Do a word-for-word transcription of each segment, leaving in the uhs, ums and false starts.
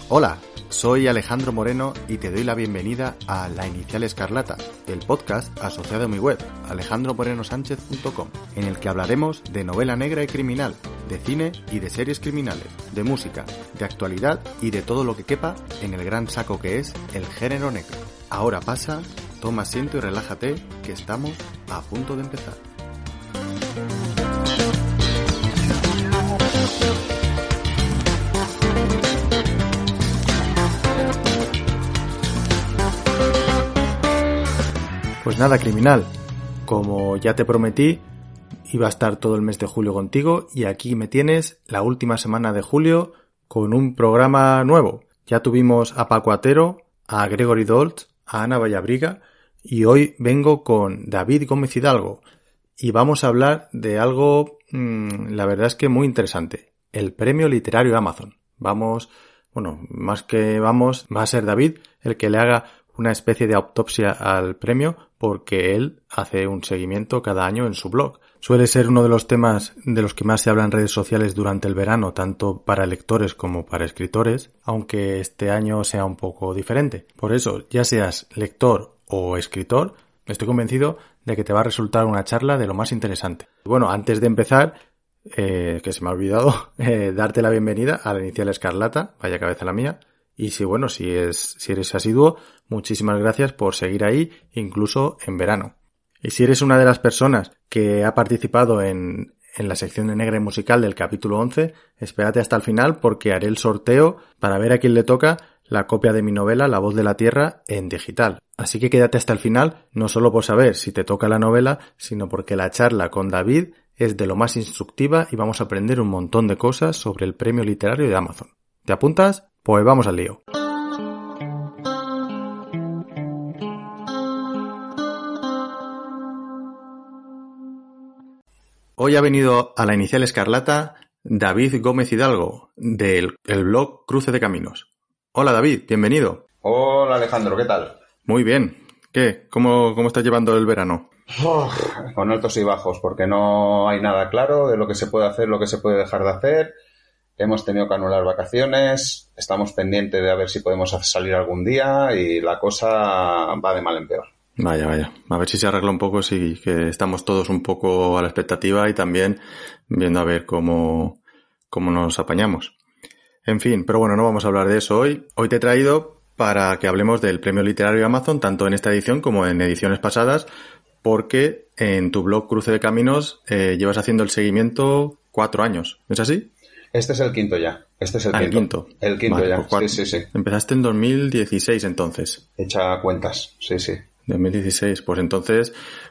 Hola, soy Alejandro Moreno y te doy la bienvenida a La Inicial Escarlata, el podcast asociado a mi web, alejandro moreno sánchez punto com, en el que hablaremos de novela negra y criminal, de cine y de series criminales, de música, de actualidad y de todo lo que quepa en el gran saco que es el género negro. Ahora pasa, toma asiento y relájate, que estamos a punto de empezar. Pues nada, criminal, como ya te prometí, iba a estar todo el mes de julio contigo y aquí me tienes la última semana de julio con un programa nuevo. Ya tuvimos a Paco Atero, a Gregory Doltz, a Ana Vallabriga y hoy vengo con David Gómez Hidalgo y vamos a hablar de algo, mmm, la verdad es que muy interesante, el Premio Literario Amazon. Vamos, bueno, más que vamos, va a ser David el que le haga una especie de autopsia al premio porque él hace un seguimiento cada año en su blog. Suele ser uno de los temas de los que más se habla en redes sociales durante el verano, tanto para lectores como para escritores, aunque este año sea un poco diferente. Por eso, ya seas lector o escritor, estoy convencido de que te va a resultar una charla de lo más interesante. Bueno, antes de empezar, eh, que se me ha olvidado, eh, darte la bienvenida a La Inicial Escarlata, vaya cabeza la mía. Y si, bueno, si es, si eres asiduo, muchísimas gracias por seguir ahí, incluso en verano. Y si eres una de las personas que ha participado en, en la sección de negra y musical del capítulo once, espérate hasta el final porque haré el sorteo para ver a quién le toca la copia de mi novela La Voz de la Tierra en digital. Así que quédate hasta el final, no solo por saber si te toca la novela, sino porque la charla con David es de lo más instructiva y vamos a aprender un montón de cosas sobre el premio literario de Amazon. ¿Te apuntas? Pues vamos al lío. Hoy ha venido a La Inicial Escarlata David Gómez Hidalgo, del el blog Cruce de Caminos. Hola David, bienvenido. Hola Alejandro, ¿qué tal? Muy bien. ¿Qué? ¿Cómo, cómo estás llevando el verano? Uf, con altos y bajos, porque no hay nada claro de lo que se puede hacer, lo que se puede dejar de hacer. Hemos tenido que anular vacaciones, estamos pendientes de a ver si podemos salir algún día y la cosa va de mal en peor. Vaya, vaya. A ver si se arregla un poco, sí, que estamos todos un poco a la expectativa y también viendo a ver cómo, cómo nos apañamos. En fin, pero bueno, no vamos a hablar de eso hoy. Hoy te he traído para que hablemos del Premio Literario Amazon, tanto en esta edición como en ediciones pasadas, porque en tu blog Cruce de Caminos eh, llevas haciendo el seguimiento cuatro años. ¿Es así? Este es el quinto ya. Este es el ah, quinto. El quinto. El quinto vale, ya. Pues sí, sí, sí. Empezaste en dos mil dieciséis entonces. Echa cuentas. Sí, sí. dos mil dieciséis. Pues entonces,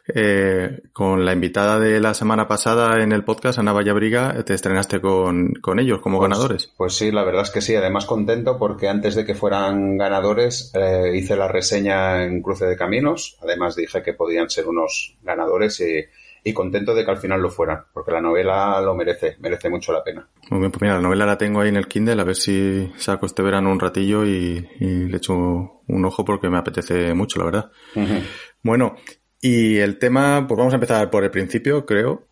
eh, con la invitada de la semana pasada en el podcast, Ana Vallabriga, te estrenaste con, con ellos como pues, ganadores. Pues sí, la verdad es que sí. Además contento porque antes de que fueran ganadores eh, hice la reseña en Cruce de Caminos. Además dije que podían ser unos ganadores y... Y contento de que al final lo fueran, porque la novela lo merece, merece mucho la pena. Muy bien, pues mira, la novela la tengo ahí en el Kindle, a ver si saco este verano un ratillo y, y le echo un ojo porque me apetece mucho, la verdad. Uh-huh. Bueno, y el tema, pues vamos a empezar por el principio, creo.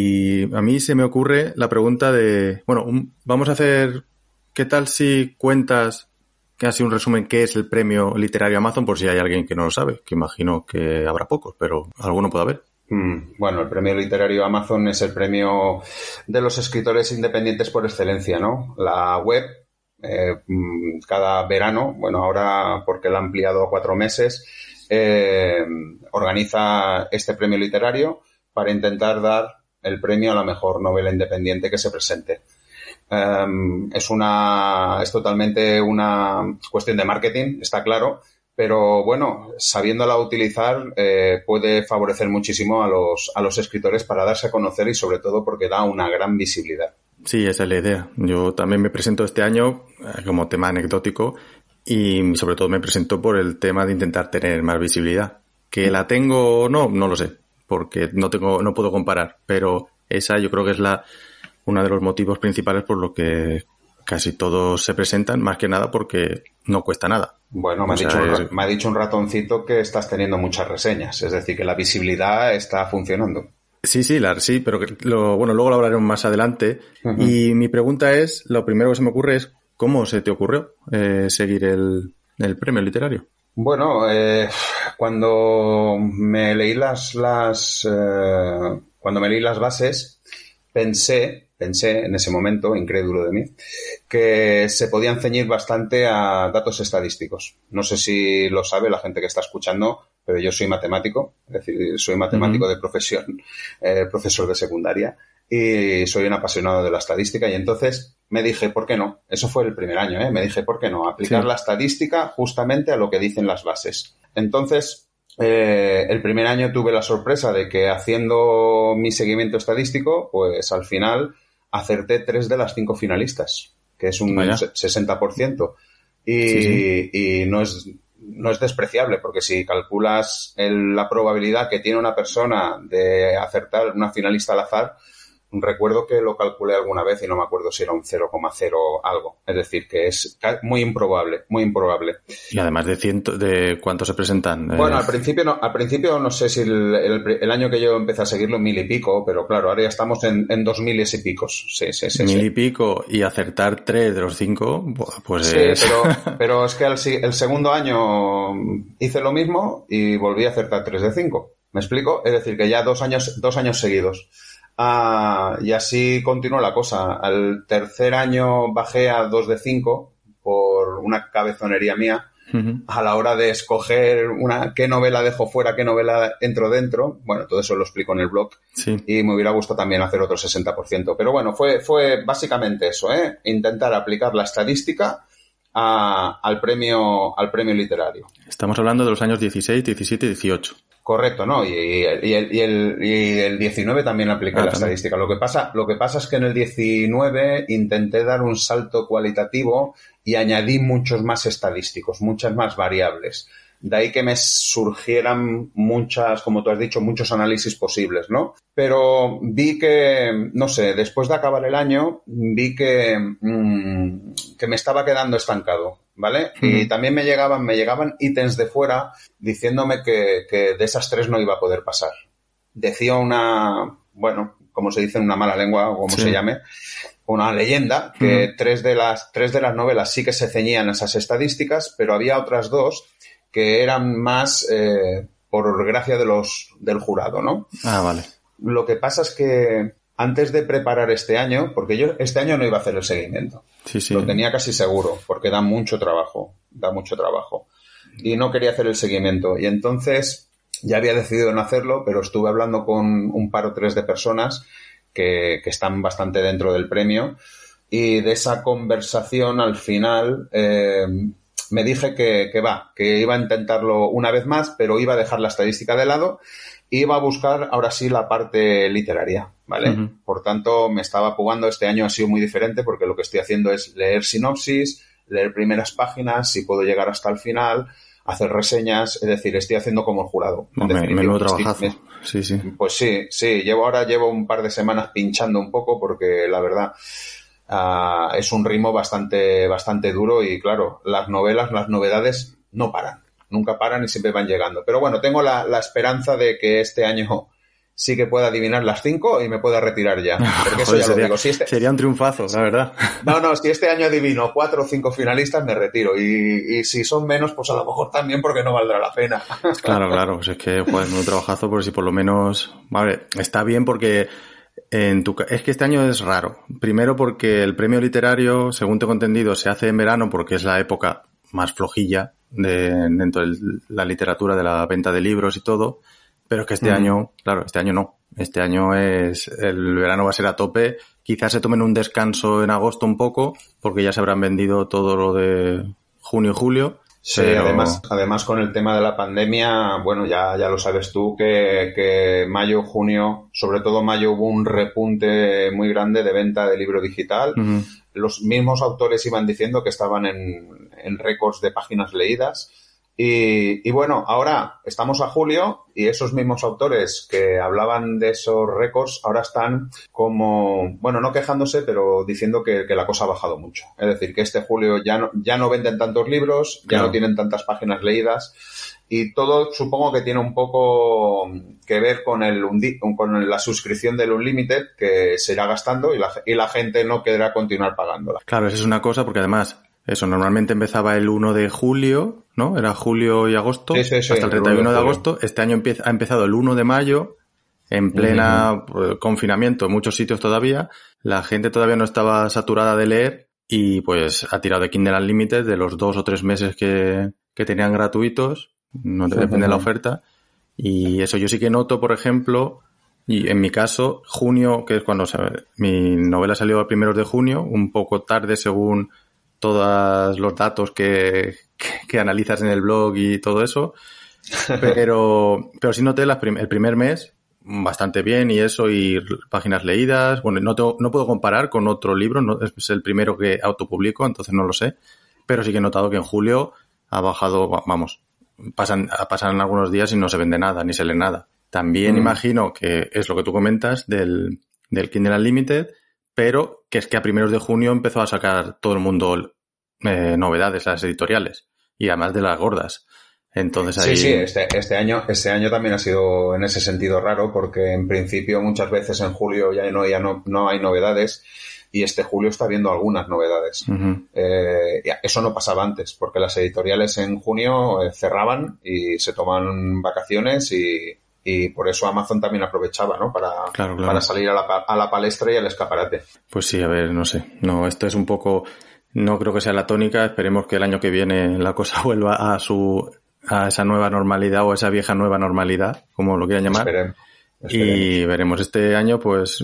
Y a mí se me ocurre la pregunta de, bueno, un, vamos a hacer, ¿qué tal si cuentas casi un resumen qué es el Premio Literario Amazon, por si hay alguien que no lo sabe, que imagino que habrá pocos, pero alguno puede haber? Bueno, el Premio Literario Amazon es el premio de los escritores independientes por excelencia, ¿no? La web, eh, cada verano, bueno, ahora porque la ha ampliado a cuatro meses, eh, organiza este premio literario para intentar dar el premio a la mejor novela independiente que se presente. Um, es una, es totalmente una cuestión de marketing, está claro. Pero bueno, sabiéndola utilizar eh, puede favorecer muchísimo a los a los escritores para darse a conocer y sobre todo porque da una gran visibilidad. Sí, esa es la idea. Yo también me presento este año eh, como tema anecdótico y sobre todo me presento por el tema de intentar tener más visibilidad. Que la tengo o no, no lo sé, porque no tengo, no puedo comparar. Pero esa yo creo que es la uno de los motivos principales por lo que casi todos se presentan, más que nada porque no cuesta nada. Bueno, me ha, dicho un, es... me ha dicho un ratoncito que estás teniendo muchas reseñas, es decir, que la visibilidad está funcionando. Sí, sí, la, sí, pero que lo, bueno, luego lo hablaremos más adelante. Uh-huh. Y mi pregunta es, lo primero que se me ocurre es, ¿Cómo se te ocurrió eh, seguir el, el premio literario? Bueno, eh, cuando me leí las, las eh, cuando me leí las bases, pensé, pensé en ese momento, incrédulo de mí, que se podían ceñir bastante a datos estadísticos. No sé si lo sabe la gente que está escuchando, pero yo soy matemático, es decir, soy matemático uh-huh. de profesión, eh, profesor de secundaria, y soy un apasionado de la estadística, y entonces me dije, ¿por qué no? Eso fue el primer año, ¿eh? Me dije, ¿por qué no? Aplicar sí. la estadística justamente a lo que dicen las bases. Entonces, eh, el primer año tuve la sorpresa de que haciendo mi seguimiento estadístico, pues al final acerté tres de las cinco finalistas, que es un Vaya. sesenta por ciento. Y, sí, sí. y no es... no es despreciable, porque si calculas el, la probabilidad que tiene una persona de acertar una finalista al azar, recuerdo que lo calculé alguna vez y no me acuerdo si era un cero coma cero algo. Es decir, que es muy improbable, muy improbable. Y además de ciento, de cuántos se presentan. Bueno, eh... al principio no, al principio no sé si el, el, el año que yo empecé a seguirlo, mil y pico, pero claro, ahora ya estamos en, en dos miles y picos. Sí, sí, sí. Mil sí. y pico y acertar tres de los cinco, pues sí, es... pero, pero es que el, el segundo año hice lo mismo y volví a acertar tres de cinco. ¿Me explico? Es decir, que ya dos años, dos años seguidos. Ah, y así continuó la cosa. Al tercer año bajé a dos de cinco por una cabezonería mía. Uh-huh. A la hora de escoger una qué novela dejo fuera, qué novela entro dentro. Bueno, todo eso lo explico en el blog. Sí. Y me hubiera gustado también hacer otro sesenta por ciento. Pero bueno, fue, fue básicamente eso, ¿eh? Intentar aplicar la estadística a, al premio, al premio literario. Estamos hablando de los años dieciséis, diecisiete y dieciocho. Correcto, ¿no? Y, y, y, el, y, el, y el diecinueve también apliqué ah, la también. estadística. Lo que pasa, lo que pasa es que en el diecinueve intenté dar un salto cualitativo y añadí muchos más estadísticos, muchas más variables. De ahí que me surgieran muchas, como tú has dicho, muchos análisis posibles, ¿no? Pero vi que, no sé, después de acabar el año, vi que, mmm, que me estaba quedando estancado, ¿vale? Uh-huh. Y también me llegaban, me llegaban ítems de fuera diciéndome que, que de esas tres no iba a poder pasar. Decía una, bueno, como se dice en una mala lengua o como sí. se llame, una leyenda, que uh-huh. tres de las, tres de las novelas sí que se ceñían a esas estadísticas, pero había otras dos que eran más eh, por gracia de los del jurado, ¿no? Ah, vale. Lo que pasa es que antes de preparar este año, porque yo este año no iba a hacer el seguimiento, sí, sí. lo tenía casi seguro, porque da mucho trabajo, da mucho trabajo, y no quería hacer el seguimiento, y entonces ya había decidido no hacerlo, pero estuve hablando con un par o tres de personas que, que están bastante dentro del premio, y de esa conversación al final... Eh, me dije que, que va, que iba a intentarlo una vez más, pero iba a dejar la estadística de lado y iba a buscar ahora sí la parte literaria, ¿vale? Uh-huh. Por tanto, me estaba jugando. Este año ha sido muy diferente porque lo que estoy haciendo es leer sinopsis, leer primeras páginas, si puedo llegar hasta el final, hacer reseñas, es decir, estoy haciendo como el jurado. No, me, menudo trabajazo. Me, sí, sí. Pues sí, sí. Llevo ahora llevo un par de semanas pinchando un poco porque la verdad... Uh, es un ritmo bastante bastante duro y claro, las novelas, las novedades no paran, nunca paran y siempre van llegando. Pero bueno, tengo la, la esperanza de que este año sí que pueda adivinar las cinco y me pueda retirar ya. Porque eso Joder, ya sería, lo digo. Si este... sería un triunfazo, la verdad. No, no, si este año adivino cuatro o cinco finalistas me retiro y, y si son menos, pues a lo mejor también porque no valdrá la pena. Claro, claro, pues es que joder, un trabajazo por si por lo menos... Vale, está bien porque... En tu, es que este año es raro. Primero porque el premio literario, según tengo entendido, se hace en verano porque es la época más flojilla de, dentro de la literatura, de la venta de libros y todo. Pero es que este uh-huh. año, claro, este año no. Este año es, el verano va a ser a tope. Quizás se tomen un descanso en agosto un poco porque ya se habrán vendido todo lo de junio y julio. Sí, pero... además, además con el tema de la pandemia, bueno, ya, ya lo sabes tú, que, que mayo, junio, sobre todo mayo, hubo un repunte muy grande de venta de libro digital. Uh-huh. Los mismos autores iban diciendo que estaban en, en récords de páginas leídas. Y, y bueno, ahora estamos a julio y esos mismos autores que hablaban de esos récords ahora están como, bueno, no quejándose, pero diciendo que, que la cosa ha bajado mucho. Es decir, que este julio ya no, ya no venden tantos libros, ya claro. no tienen tantas páginas leídas y todo supongo que tiene un poco que ver con el con la suscripción del Unlimited, que se irá gastando y la, y la gente no querrá continuar pagándola. Claro, esa es una cosa, porque además, eso normalmente empezaba el uno de julio, ¿no? Era julio y agosto, sí, sí, sí, hasta el treinta y uno el de agosto. Este año empieza, ha empezado el uno de mayo, en plena uh-huh. confinamiento en muchos sitios todavía. La gente todavía no estaba saturada de leer y pues ha tirado de Kindle Unlimited de los dos o tres meses que, que tenían gratuitos. No te depende de la oferta. Y eso yo sí que noto, por ejemplo, y en mi caso, junio, que es cuando o sea, mi novela salió a primeros de junio, un poco tarde según todos los datos que, que, que analizas en el blog y todo eso, pero pero sí noté la prim- el primer mes bastante bien y eso, y páginas leídas. Bueno, no, tengo, no puedo comparar con otro libro, no, es el primero que autopublico, entonces no lo sé, pero sí que he notado que en julio ha bajado, vamos, pasan, pasan algunos días y no se vende nada, ni se lee nada. También mm. imagino que es lo que tú comentas del, del Kindle Unlimited, pero que es que a primeros de junio empezó a sacar todo el mundo eh, novedades, las editoriales, y además de las gordas. Entonces ahí... Sí, sí, este, este año, este año también ha sido en ese sentido raro, porque en principio muchas veces en julio ya no, ya no, no hay novedades, y este julio está viendo algunas novedades. Uh-huh. Eh, eso no pasaba antes, porque las editoriales en junio eh, cerraban y se toman vacaciones, y, y por eso Amazon también aprovechaba, ¿no? Para, claro, claro. para salir a la, a la palestra y al escaparate. Pues sí, a ver, no sé. No, esto es un poco... No creo que sea la tónica. Esperemos que el año que viene la cosa vuelva a su... a esa nueva normalidad o a esa vieja nueva normalidad, como lo quieran llamar. Esperemos, esperemos. Y veremos este año, pues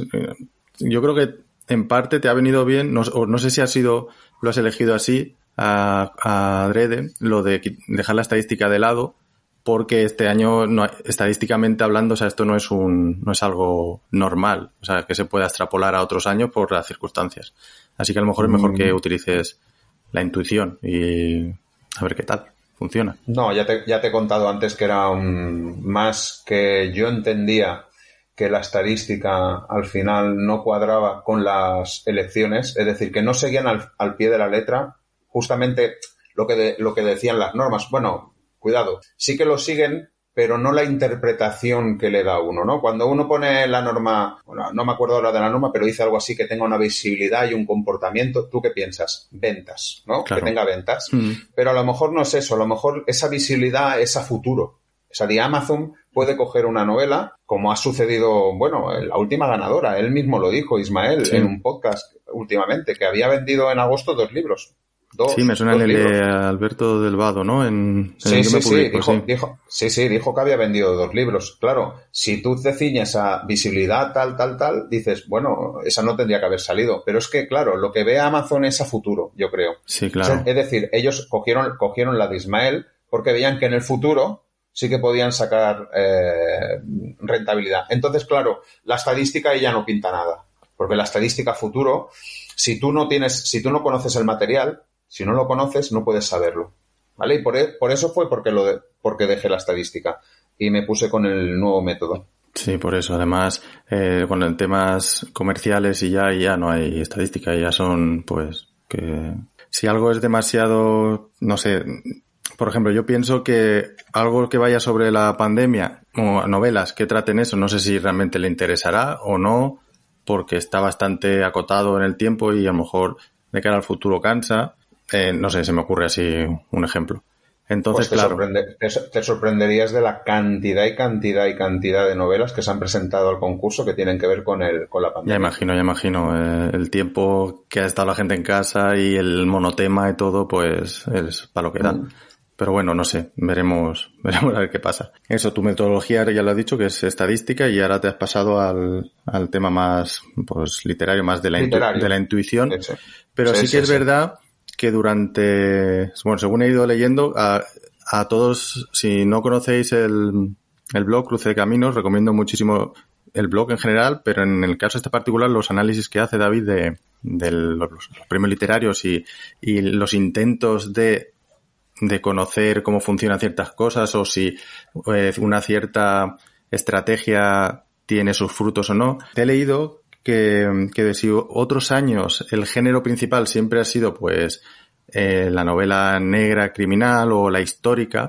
yo creo que en parte te ha venido bien, no, no sé si ha sido, lo has elegido así, a, a adrede, lo de dejar la estadística de lado, porque este año, no, estadísticamente hablando, o sea, esto no es un, no es algo normal, o sea, que se pueda extrapolar a otros años por las circunstancias. Así que a lo mejor es mejor que utilices la intuición y a ver qué tal funciona. No, ya te, ya te he contado antes que era un, más que yo entendía que la estadística al final no cuadraba con las elecciones, es decir, que no seguían al, al pie de la letra justamente lo que, de, lo que decían las normas. Bueno, cuidado, sí que lo siguen, pero no la interpretación que le da uno, ¿no? Cuando uno pone la norma, bueno, no me acuerdo ahora de la norma, pero dice algo así, que tenga una visibilidad y un comportamiento, ¿tú qué piensas? Ventas, ¿no? Claro. Que tenga ventas. Mm. Pero a lo mejor no es eso, a lo mejor esa visibilidad es a futuro. O sea, de Amazon puede coger una novela, como ha sucedido, bueno, la última ganadora, él mismo lo dijo, Ismael, sí. en un podcast últimamente, que había vendido en agosto dos libros. Dos, sí, me suena el de Alberto del Vado, ¿no? En, en sí, sí, sí, dijo, sí. Dijo, sí, sí, dijo que había vendido dos libros. Claro, si tú te ciñes a visibilidad tal, tal, tal, dices, bueno, esa no tendría que haber salido. Pero es que, claro, lo que ve Amazon es a futuro, yo creo. Sí, claro. O sea, es decir, ellos cogieron, cogieron la de Ismael porque veían que en el futuro sí que podían sacar eh, rentabilidad. Entonces, claro, la estadística ahí ya no pinta nada. Porque la estadística futuro, si tú no tienes, si tú no conoces el material, si no lo conoces, no puedes saberlo, ¿vale? Y por, por eso fue porque lo de, porque dejé la estadística y me puse con el nuevo método. Sí, por eso. Además, eh, con temas comerciales y ya, y ya no hay estadística, ya son, pues, que si algo es demasiado, no sé, por ejemplo, yo pienso que algo que vaya sobre la pandemia o novelas que traten eso, no sé si realmente le interesará o no, porque está bastante acotado en el tiempo y a lo mejor de cara al futuro cansa. Eh, no sé, se me ocurre así un ejemplo. Entonces, pues te claro. Sorprende, te, te sorprenderías de la cantidad y cantidad y cantidad de novelas que se han presentado al concurso que tienen que ver con el con la pandemia. Ya imagino, ya imagino. Eh, el tiempo que ha estado la gente en casa y el monotema y todo, pues es para lo que da. Mm. Pero bueno, no sé, veremos, veremos a ver qué pasa. Eso, tu metodología ya lo has dicho, que es estadística, y ahora te has pasado al, al tema más, pues, literario, más de la, intu- de la intuición. Sí, sí. Pero sí, sí que sí, es sí. verdad que durante, bueno, según he ido leyendo, a, a todos, si no conocéis el, el blog Cruce de Caminos, recomiendo muchísimo el blog en general, pero en el caso este particular, los análisis que hace David de, de los, los premios literarios y, y los intentos de, de conocer cómo funcionan ciertas cosas o si eh, una cierta estrategia tiene sus frutos o no. He leído que, que de si otros años el género principal siempre ha sido pues eh, la novela negra criminal o la histórica,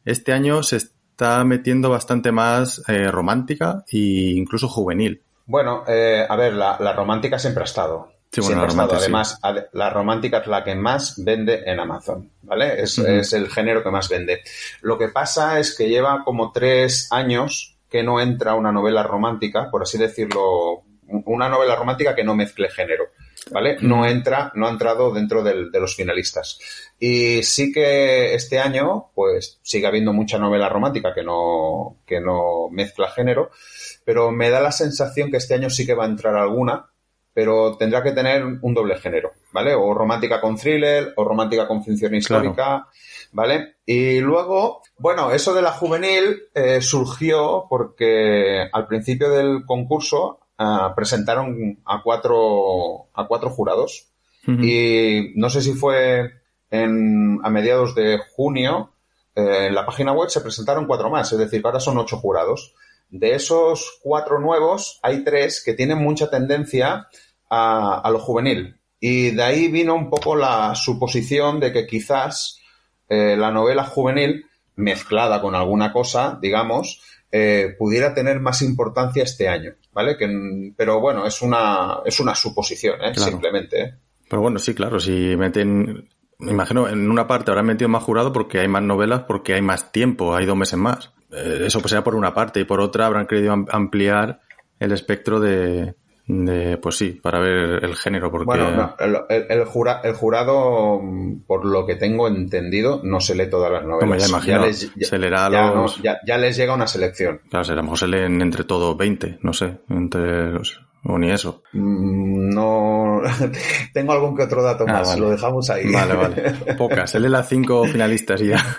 este año se está metiendo bastante más eh, romántica e incluso juvenil. Bueno, eh, a ver, la, la romántica siempre ha estado. Sí, bueno, siempre ha estado. sí. Además, ad, la romántica es la que más vende en Amazon, ¿vale? Es, uh-huh. es el género que más vende. Lo que pasa es que lleva como tres años que no entra una novela romántica, por así decirlo, una novela romántica que no mezcle género, ¿vale? Uh-huh. No entra, no ha entrado dentro del, de los finalistas. Y sí que este año, pues, sigue habiendo mucha novela romántica que no, que no mezcla género, pero me da la sensación que este año sí que va a entrar alguna, pero tendrá que tener un doble género, ¿vale? O romántica con thriller, o romántica con ficción histórica, claro. ¿Vale? Y luego, bueno, eso de la juvenil eh, surgió porque al principio del concurso uh, presentaron a cuatro, a cuatro jurados. Uh-huh. Y no sé si fue en, a mediados de junio, eh, en la página web se presentaron cuatro más, es decir, ahora son ocho jurados. De esos cuatro nuevos, hay tres que tienen mucha tendencia a, a lo juvenil. Y de ahí vino un poco la suposición de que quizás eh, la novela juvenil, mezclada con alguna cosa, digamos, eh, pudiera tener más importancia este año, ¿vale? Que, pero bueno, es una, es una suposición, ¿eh? Claro. Simplemente, ¿eh? Pero bueno, sí, claro, si meten... Me imagino, en una parte habrán metido más jurado porque hay más novelas, porque hay más tiempo, hay dos meses más. Eso pues será por una parte, y por otra habrán querido ampliar el espectro de, de pues sí, para ver el género. Porque... Bueno, no, el, el, jura, el jurado, por lo que tengo entendido, no se lee todas las novelas. Como ya imagino, ya les, ya, se leerá ya, los... no, ya, ya les llega una selección. Claro, a lo mejor se leen entre todos veinte, no sé, entre los... o ni eso. Mm, no, tengo algún que otro dato ah, más, vale. Lo dejamos ahí. Vale, vale. Pocas, se lee las cinco finalistas y ya.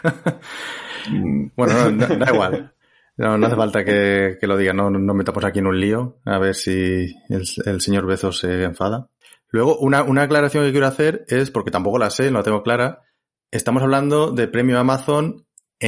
Bueno, no, no, da igual. No, no hace falta que, que lo diga. No, no metamos aquí en un lío. A ver si el, el señor Bezos se enfada. Luego, una, una aclaración que quiero hacer es, porque tampoco la sé, no la tengo clara. Estamos hablando de premio Amazon,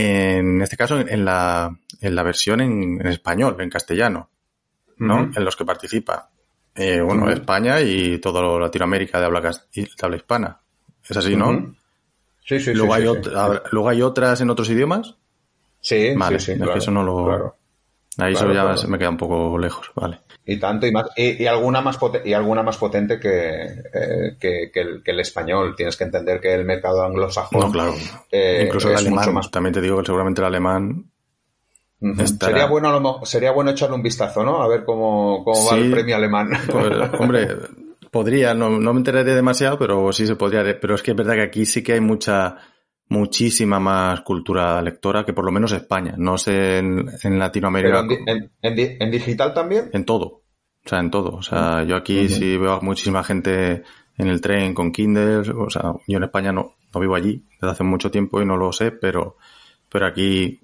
en este caso, en la, en la versión en, en español, en castellano, ¿no? Uh-huh. En los que participa. Eh, bueno, uh-huh. España y toda Latinoamérica de habla, de habla hispana. Es así, ¿no? Uh-huh. Sí, sí, luego sí, hay sí, ot- sí. A ver, ¿luego hay otras en otros idiomas? Sí, vale, sí, sí. Es claro, que eso no lo... Claro. Ahí claro, eso ya claro. se me queda un poco lejos, vale. Y tanto, y más, y, y alguna más poten- y alguna más potente que, eh, que, que, el, que el español. Tienes que entender que el mercado anglosajón... No, claro. Eh, Incluso el es alemán, mucho más... también te digo que seguramente el alemán... Uh-huh. Estará... Sería bueno, a lo, sería bueno echarle un vistazo, ¿no? A ver cómo, cómo sí, va el premio alemán. Pues, hombre... Podría, no, no me enteraría demasiado, pero sí se podría. Pero es que es verdad que aquí sí que hay mucha, muchísima más cultura lectora que por lo menos España. No sé en, en Latinoamérica. ¿Pero en, en, en, en digital también? En todo. O sea, en todo. O sea, yo aquí uh-huh. sí veo a muchísima gente en el tren con Kindle. O sea, yo en España no, no vivo allí desde hace mucho tiempo y no lo sé, pero, pero aquí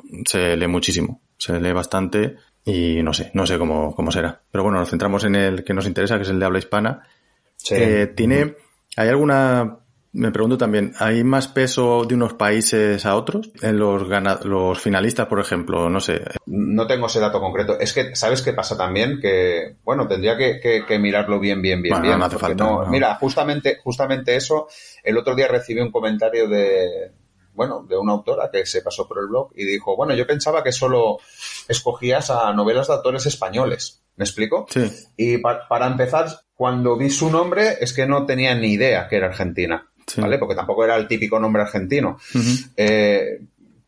se lee muchísimo. Se lee bastante. Y no sé, no sé cómo, cómo será. Pero bueno, nos centramos en el que nos interesa, que es el de habla hispana. Sí. Eh, ¿tiene, hay alguna, me pregunto también, ¿hay más peso de unos países a otros? En los gana, los finalistas, por ejemplo, no sé. No tengo ese dato concreto. Es que, ¿sabes qué pasa también? Que, bueno, tendría que, que, que mirarlo bien, bien, bien, bueno, bien. No, no hace falta. No, no. Mira, justamente, justamente eso, el otro día recibí un comentario de... bueno, de una autora que se pasó por el blog y dijo, bueno, yo pensaba que solo escogías a novelas de autores españoles. ¿Me explico? Sí. Y pa- para empezar, cuando vi su nombre, es que no tenía ni idea que era argentina, sí. ¿Vale? Porque tampoco era el típico nombre argentino. Uh-huh. Eh,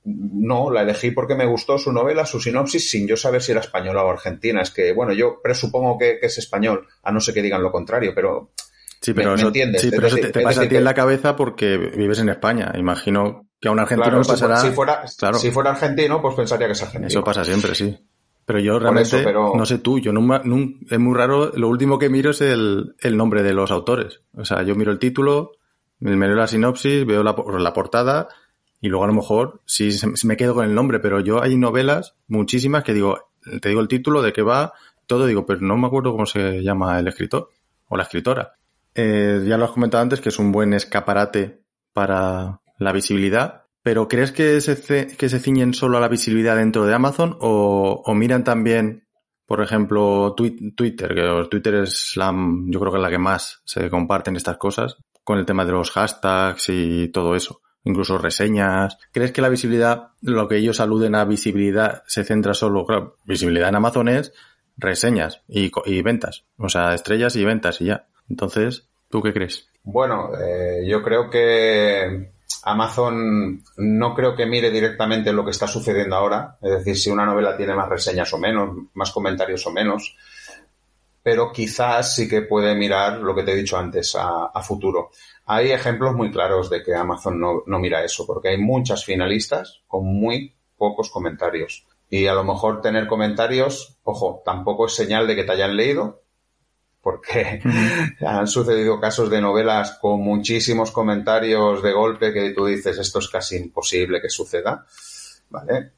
no, la elegí porque me gustó su novela, su sinopsis, sin yo saber si era española o argentina. Es que, bueno, yo presupongo que, que es español, a no ser que digan lo contrario, pero... Sí, pero, ¿Me, eso, ¿me entiendes? Sí, pero es eso decir, te, te pasa a ti que... en la cabeza porque vives en España. Imagino que a un argentino claro, le pasará... Si fuera, claro. si fuera argentino, pues pensaría que es argentino. Eso pasa siempre, sí. Pero yo realmente, eso, pero... no sé tú, yo nunca, nunca, es muy raro, lo último que miro es el, el nombre de los autores. O sea, yo miro el título, me leo la sinopsis, veo la, la portada y luego a lo mejor sí me quedo con el nombre, pero yo hay novelas, muchísimas, que digo, te digo el título, de qué va, todo, digo, pero no me acuerdo cómo se llama el escritor o la escritora. Eh, ya lo has comentado antes, que es un buen escaparate para la visibilidad. ¿Pero crees que se, que se ciñen solo a la visibilidad dentro de Amazon o, o miran también, por ejemplo, Twitter? Que Twitter es la, yo creo que es la que más se comparten estas cosas con el tema de los hashtags y todo eso. incluso reseñas. ¿Crees que la visibilidad, lo que ellos aluden a visibilidad, se centra solo, claro, visibilidad en Amazon es reseñas y, y ventas, o sea, estrellas y ventas y ya? Entonces, ¿tú qué crees? Bueno, eh, yo creo que Amazon no creo que mire directamente lo que está sucediendo ahora, es decir, si una novela tiene más reseñas o menos, más comentarios o menos, pero quizás sí que puede mirar lo que te he dicho antes, a, a futuro. Hay ejemplos muy claros de que Amazon no, no mira eso, porque hay muchas finalistas con muy pocos comentarios. Y a lo mejor tener comentarios, ojo, tampoco es señal de que te hayan leído, porque uh-huh. han sucedido casos de novelas con muchísimos comentarios de golpe que tú dices, esto es casi imposible que suceda, ¿vale?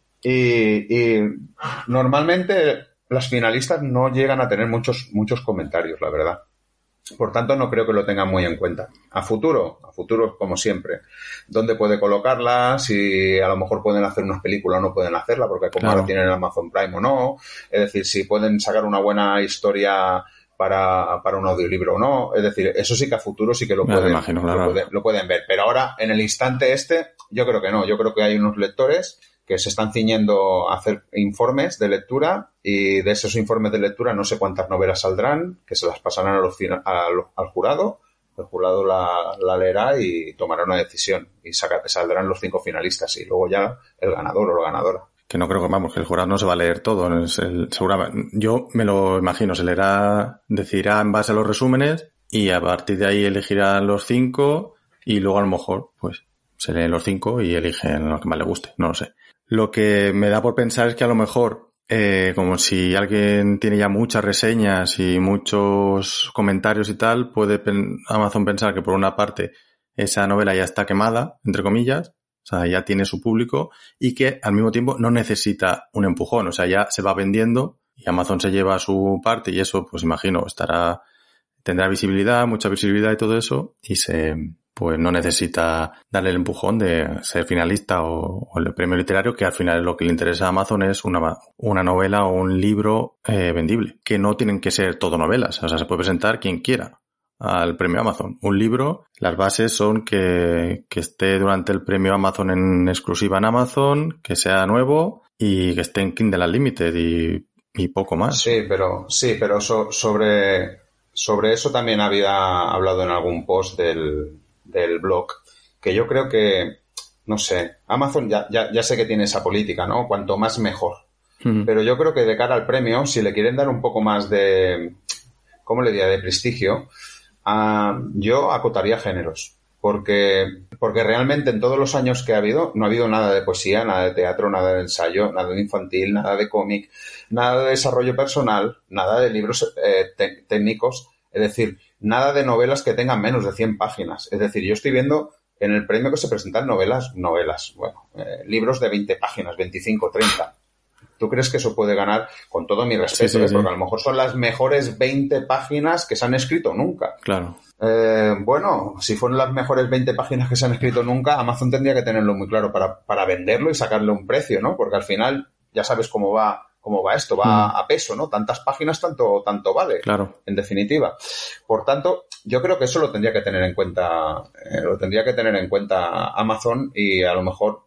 Y, y normalmente las finalistas no llegan a tener muchos, muchos comentarios, la verdad. Por tanto, no creo que lo tengan muy en cuenta. A futuro, a futuro, como siempre. ¿Dónde puede colocarla? Si a lo mejor pueden hacer unas películas o no pueden hacerla, porque como claro. ahora tienen el Amazon Prime o no. Es decir, si pueden sacar una buena historia para, para un audiolibro o no. Es decir, eso sí que a futuro sí que lo pueden, imagino, claro. lo pueden, lo pueden ver. Pero ahora, en el instante este, yo creo que no. Yo creo que hay unos lectores que se están ciñendo a hacer informes de lectura y de esos informes de lectura no sé cuántas novelas saldrán, que se las pasarán a los, a los, al jurado. El jurado la, la leerá y tomará una decisión y saca, saldrán los cinco finalistas y luego ya el ganador o la ganadora. Que no creo que, vamos, que el jurado no se va a leer todo. Es el, seguramente, yo me lo imagino, se leerá, decidirá en base a los resúmenes y a partir de ahí elegirá los cinco y luego a lo mejor pues se leen los cinco y eligen lo que más le guste, no lo sé. Lo que me da por pensar es que a lo mejor, eh, como si alguien tiene ya muchas reseñas y muchos comentarios y tal, puede pen- Amazon pensar que por una parte esa novela ya está quemada, entre comillas, o sea, ya tiene su público y que al mismo tiempo no necesita un empujón, o sea, ya se va vendiendo y Amazon se lleva su parte y eso, pues imagino, estará, tendrá visibilidad, mucha visibilidad y todo eso y se... pues no necesita darle el empujón de ser finalista o, o el premio literario, que al final lo que le interesa a Amazon es una, una novela o un libro eh, vendible, que no tienen que ser todo novelas, o sea, se puede presentar quien quiera al premio Amazon. Un libro, las bases son que, que esté durante el premio Amazon en exclusiva en Amazon, que sea nuevo y que esté en Kindle Unlimited y, y poco más. Sí, pero sí, pero so, sobre, sobre eso también había hablado en algún post del del blog, que yo creo que, no sé, Amazon ya, ya, ya sé que tiene esa política, ¿no? Cuanto más mejor. Uh-huh. Pero yo creo que de cara al premio, si le quieren dar un poco más de, ¿cómo le diría?, de prestigio, uh, yo acotaría géneros. Porque, porque realmente en todos los años que ha habido, no ha habido nada de poesía, nada de teatro, nada de ensayo, nada de infantil, nada de cómic, nada de desarrollo personal, nada de libros eh, te- técnicos, es decir, nada de novelas que tengan menos de cien páginas. Es decir, yo estoy viendo en el premio que se presentan novelas, novelas, bueno, eh, libros de veinte páginas, veinticinco, treinta. ¿Tú crees que eso puede ganar? Con todo mi respeto, sí, sí, ¿eh? Sí. Porque a lo mejor son las mejores veinte páginas que se han escrito nunca. Claro. Eh, bueno, si fueron las mejores veinte páginas que se han escrito nunca, Amazon tendría que tenerlo muy claro para, para venderlo y sacarle un precio, ¿no? Porque al final ya sabes cómo va cómo va esto, va mm. a peso, ¿no? Tantas páginas, tanto, tanto vale. Claro. En definitiva. Por tanto, yo creo que eso lo tendría que tener en cuenta, eh, lo tendría que tener en cuenta Amazon y a lo mejor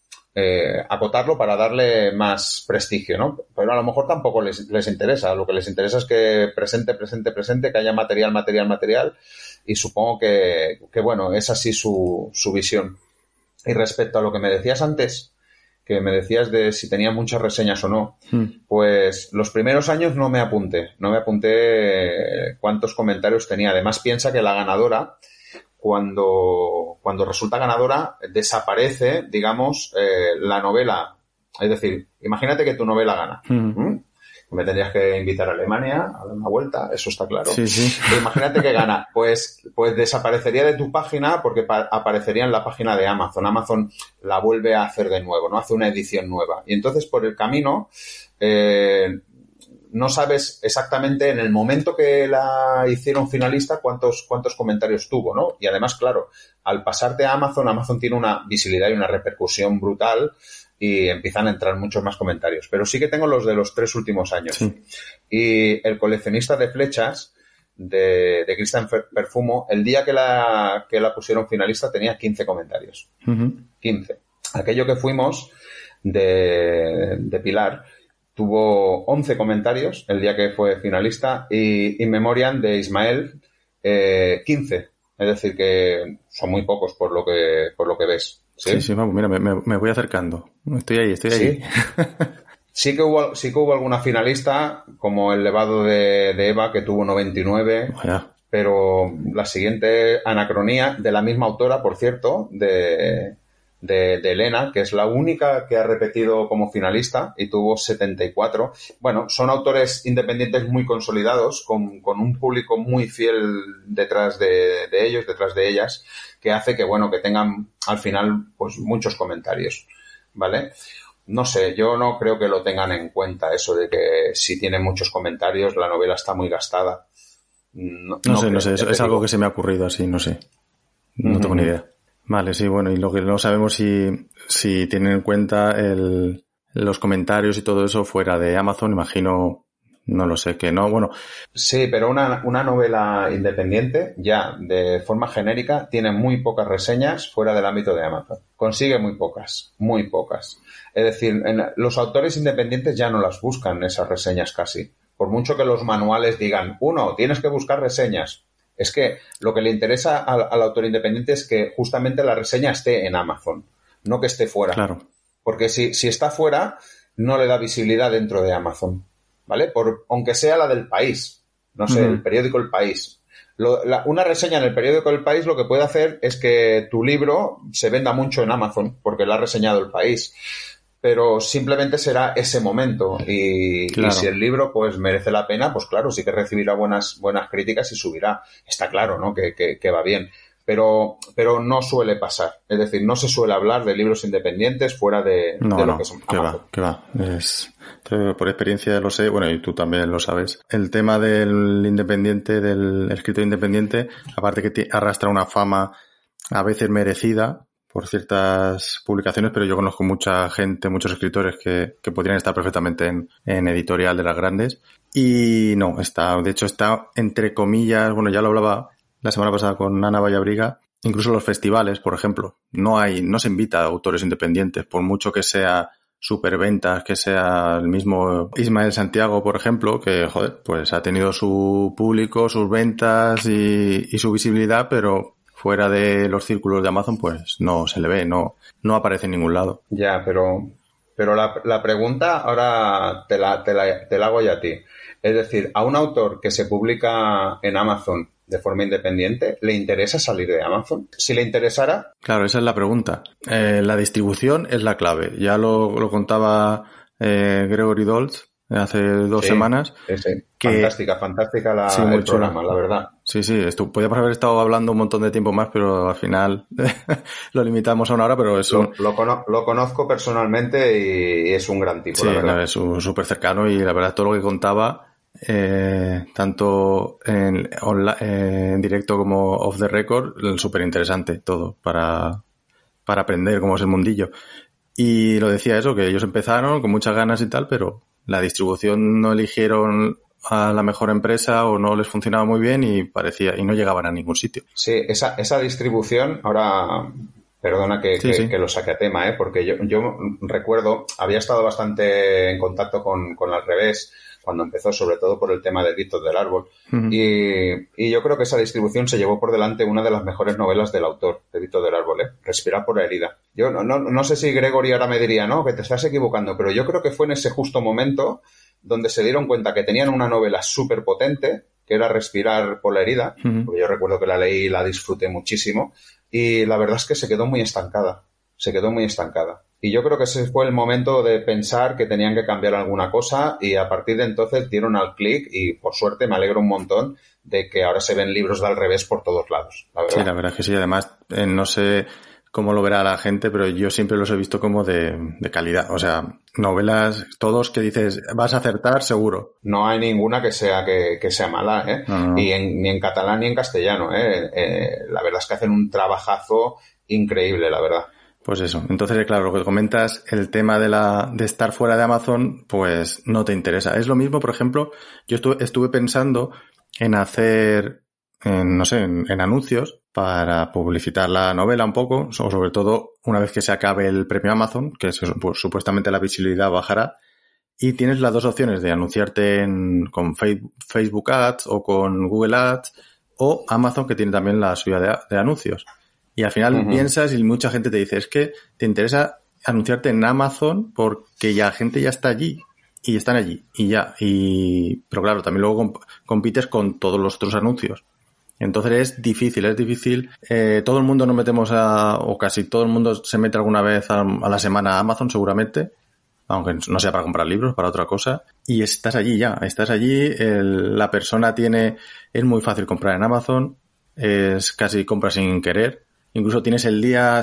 eh, acotarlo para darle más prestigio, ¿no? Pero a lo mejor tampoco les, les interesa. Lo que les interesa es que presente, presente, presente, que haya material, material, material. Y supongo que, que bueno, es así su, su visión. Y respecto a lo que me decías antes, que me decías de si tenía muchas reseñas o no, hmm. pues los primeros años no me apunté, no me apunté cuántos comentarios tenía. Además, piensa que la ganadora, cuando, cuando resulta ganadora, desaparece, digamos, eh, la novela. Es decir, imagínate que tu novela gana. Hmm. ¿Mm? Me tendrías que invitar a Alemania a dar una vuelta, eso está claro. Sí, sí. Pero imagínate que gana, pues, pues desaparecería de tu página porque pa- aparecería en la página de Amazon. Amazon la vuelve a hacer de nuevo, ¿no? Hace una edición nueva. Y entonces, por el camino, eh, no sabes exactamente en el momento que la hicieron finalista cuántos, cuántos comentarios tuvo, ¿no? Y además, claro, al pasarte a Amazon, Amazon tiene una visibilidad y una repercusión brutal y empiezan a entrar muchos más comentarios. Pero sí que tengo los de los tres últimos años. Sí. Y el coleccionista de flechas de, de Cristian Perfumo, el día que la, que la pusieron finalista tenía quince comentarios. Uh-huh. quince. Aquello que fuimos de, de Pilar tuvo once comentarios el día que fue finalista y In Memoriam de Ismael eh, quince. Es decir, que son muy pocos por lo que por lo que ves. Sí, sí, sí vamos, mira, me, me voy acercando. Estoy ahí, estoy ahí. ¿Sí? Sí que hubo, sí que hubo alguna finalista, como el Levado de, de Eva, que tuvo noventa y nueve, oh, yeah. Pero la siguiente, Anacronía, de la misma autora, por cierto, de, de, de Elena, que es la única que ha repetido como finalista y tuvo setenta y cuatro. Bueno, son autores independientes muy consolidados, con, con un público muy fiel detrás de, de ellos, detrás de ellas, que hace que, bueno, que tengan al final, pues, muchos comentarios, ¿vale? No sé, yo no creo que lo tengan en cuenta eso de que si tiene muchos comentarios la novela está muy gastada. No, no, no sé, no sé, es, es algo que se me ha ocurrido así, no sé. No uh-huh. tengo ni idea. Vale, sí, bueno, y lo que no sabemos si, si tienen en cuenta el, los comentarios y todo eso fuera de Amazon, imagino, no lo sé, que no, bueno. Sí, pero una, una novela independiente, ya de forma genérica, tiene muy pocas reseñas fuera del ámbito de Amazon. Consigue muy pocas, muy pocas. Es decir, en, los autores independientes ya no las buscan esas reseñas casi. Por mucho que los manuales digan, uno, tienes que buscar reseñas. Es que lo que le interesa al, al autor independiente es que justamente la reseña esté en Amazon, no que esté fuera. Claro. Porque si, si está fuera, no le da visibilidad dentro de Amazon, ¿vale? Por, aunque sea la del país, no sé, uh-huh. el periódico El País. Lo, la, una reseña en el periódico El País lo que puede hacer es que tu libro se venda mucho en Amazon, porque lo ha reseñado El País. Pero simplemente será ese momento y, claro. y si el libro pues merece la pena, pues claro, sí que recibirá buenas buenas críticas y subirá. Está claro, ¿no? Que, que, que va bien. Pero pero no suele pasar. Es decir, no se suele hablar de libros independientes fuera de, no, de lo no, que son. Que va, que va. Es, por experiencia lo sé, bueno, y tú también lo sabes. El tema del independiente, del escritor independiente, aparte que te arrastra una fama a veces merecida por ciertas publicaciones, pero yo conozco mucha gente, muchos escritores que, que podrían estar perfectamente en, en editorial de las grandes. Y no, está, de hecho está entre comillas, bueno, ya lo hablaba la semana pasada con Ana Vallabriga, incluso los festivales, por ejemplo, no hay, no se invita a autores independientes, por mucho que sea superventas, que sea el mismo Ismael Santiago, por ejemplo, que, joder, pues ha tenido su público, sus ventas y, y su visibilidad, pero fuera de los círculos de Amazon, pues no se le ve, no, no aparece en ningún lado. Ya, pero, pero la, la pregunta ahora te la, te la, te la hago ya a ti. Es decir, a un autor que se publica en Amazon de forma independiente, ¿le interesa salir de Amazon? Si le interesara... Claro, esa es la pregunta. Eh, la distribución es la clave. Ya lo, lo contaba eh, Gregory Doltz hace dos sí, semanas. Sí, sí. Que... Fantástica, fantástica la, sí, el programa, la verdad. Sí, sí, esto, podíamos haber estado hablando un montón de tiempo más, pero al final lo limitamos a una hora, pero es un... Lo, lo, cono- lo conozco personalmente y es un gran tipo, sí, la verdad. No, es súper cercano y la verdad todo lo que contaba, eh, tanto en, online, eh, en directo como off the record, súper interesante todo para, para aprender cómo es el mundillo. Y lo decía eso, que ellos empezaron con muchas ganas y tal, pero la distribución no eligieron a la mejor empresa o no les funcionaba muy bien y parecía y no llegaban a ningún sitio. Sí, esa, esa distribución, ahora, perdona que, sí, que, sí. que lo saque a tema, ¿eh? Porque yo, yo recuerdo, había estado bastante en contacto con, con Al Revés cuando empezó, sobre todo por el tema de Gritos del Árbol. Uh-huh. Y, y yo creo que esa distribución se llevó por delante una de las mejores novelas del autor, de Gritos del Árbol, ¿eh? Respirar por la herida. Yo no, no, no sé si Gregory ahora me diría, no, que te estás equivocando, pero yo creo que fue en ese justo momento donde se dieron cuenta que tenían una novela súper potente, que era Respirar por la herida, uh-huh. porque yo recuerdo que la leí y la disfruté muchísimo, y la verdad es que se quedó muy estancada, se quedó muy estancada. Y yo creo que ese fue el momento de pensar que tenían que cambiar alguna cosa y a partir de entonces dieron al clic y por suerte me alegro un montón de que ahora se ven libros de Al Revés por todos lados, la verdad. Sí, la verdad es que sí, además eh, no sé cómo lo verá la gente, pero yo siempre los he visto como de, de calidad, o sea, novelas, todos que dices, vas a acertar seguro. No hay ninguna que sea que, que sea mala, ¿eh? No, no. Y en, ni en catalán ni en castellano, ¿eh? Eh, la verdad es que hacen un trabajazo increíble, la verdad. Pues eso. Entonces, claro, lo que comentas, el tema de la de estar fuera de Amazon, pues no te interesa. Es lo mismo, por ejemplo, yo estuve, estuve pensando en hacer, en, no sé, en, en anuncios para publicitar la novela un poco, o sobre todo una vez que se acabe el premio Amazon, que es, pues, supuestamente la visibilidad bajará, y tienes las dos opciones de anunciarte en, con Facebook Ads o con Google Ads, o Amazon, que tiene también la suya de, de anuncios. Y al final uh-huh. piensas y mucha gente te dice, es que te interesa anunciarte en Amazon porque ya la gente ya está allí y están allí y ya. Y pero claro, también luego comp- compites con todos los otros anuncios. Entonces es difícil, es difícil. Eh, todo el mundo nos metemos a, o casi todo el mundo se mete alguna vez a, a la semana a Amazon seguramente, aunque no sea para comprar libros, para otra cosa, y estás allí ya, estás allí, el, la persona tiene, es muy fácil comprar en Amazon, es casi compra sin querer, incluso tienes el día,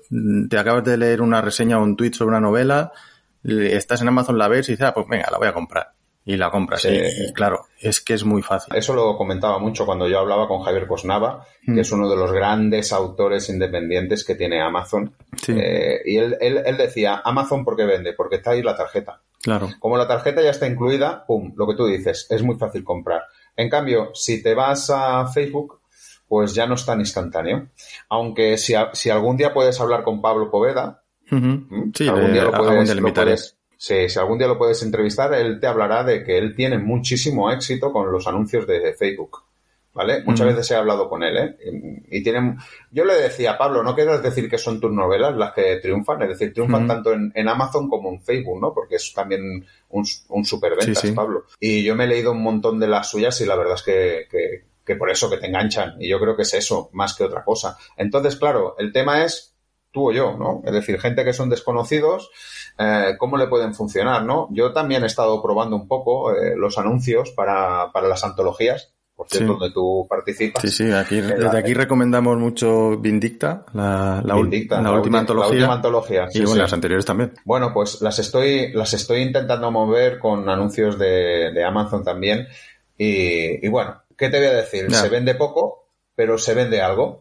te acabas de leer una reseña o un tweet sobre una novela, estás en Amazon, la ves y dices, ah, pues venga, la voy a comprar. Y la compras. Sí. Y, y claro, es que es muy fácil. Eso lo comentaba mucho cuando yo hablaba con Javier Cosnava, mm. que es uno de los grandes autores independientes que tiene Amazon. Sí. Eh, y él, él, él decía, Amazon, ¿por qué vende? Porque está ahí la tarjeta. Claro. Como la tarjeta ya está incluida, pum, lo que tú dices, es muy fácil comprar. En cambio, si te vas a Facebook, pues ya no es tan instantáneo. Aunque si, a, si algún día puedes hablar con Pablo Poveda, uh-huh. sí, algún, le, día lo puedes, algún día le invitaré. Sí, si algún día lo puedes entrevistar, él te hablará de que él tiene muchísimo éxito con los anuncios de Facebook, ¿vale? Muchas mm. veces he hablado con él, ¿eh? Y, y tienen... Yo le decía, Pablo, no quieras decir que son tus novelas las que triunfan, es decir, triunfan mm. tanto en, en Amazon como en Facebook, ¿no? Porque es también un, un superventas, sí, sí. Pablo. Y yo me he leído un montón de las suyas y la verdad es que, que, que por eso que te enganchan. Y yo creo que es eso, más que otra cosa. Entonces, claro, el tema es tú o yo, ¿no? Es decir, gente que son desconocidos, eh, ¿cómo le pueden funcionar, no? Yo también he estado probando un poco eh, los anuncios para, para las antologías, por cierto, sí. donde tú participas. Sí, sí, aquí, desde la, aquí recomendamos mucho Vindicta, la, la, Vindicta, la, la última antología. La última antología, sí, Y bueno, sí. las anteriores también. Bueno, pues las estoy, las estoy intentando mover con anuncios de, de Amazon también. Y, y bueno, ¿qué te voy a decir? Ya. Se vende poco, pero se vende algo.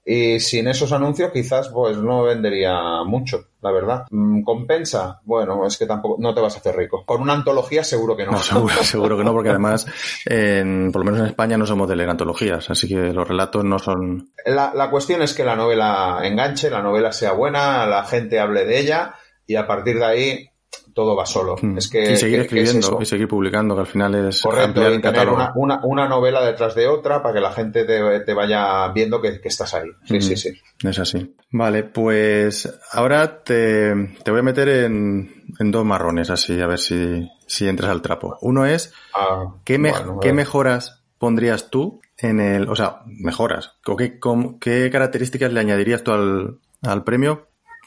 Y sin esos anuncios quizás pues no vendería mucho, la verdad. ¿Compensa? Bueno, es que tampoco no te vas a hacer rico. Con una antología seguro que no. No, seguro, seguro que no, porque además, en, por lo menos en España no somos de leer antologías, así que los relatos no son... La, la cuestión es que la novela enganche, la novela sea buena, la gente hable de ella y a partir de ahí... todo va solo. Mm. Es que, y seguir que, escribiendo que y seguir publicando, que al final es correcto, y tener una, una, una novela detrás de otra para que la gente te, te vaya viendo que, que estás ahí. Sí, mm. sí, sí. Es así. Vale, pues ahora te, te voy a meter en, en dos marrones, así, a ver si, si entras al trapo. Uno es, ah, ¿qué, me, bueno, ¿qué mejoras pondrías tú en el... O sea, mejoras. ¿O qué, con, qué características le añadirías tú al, al premio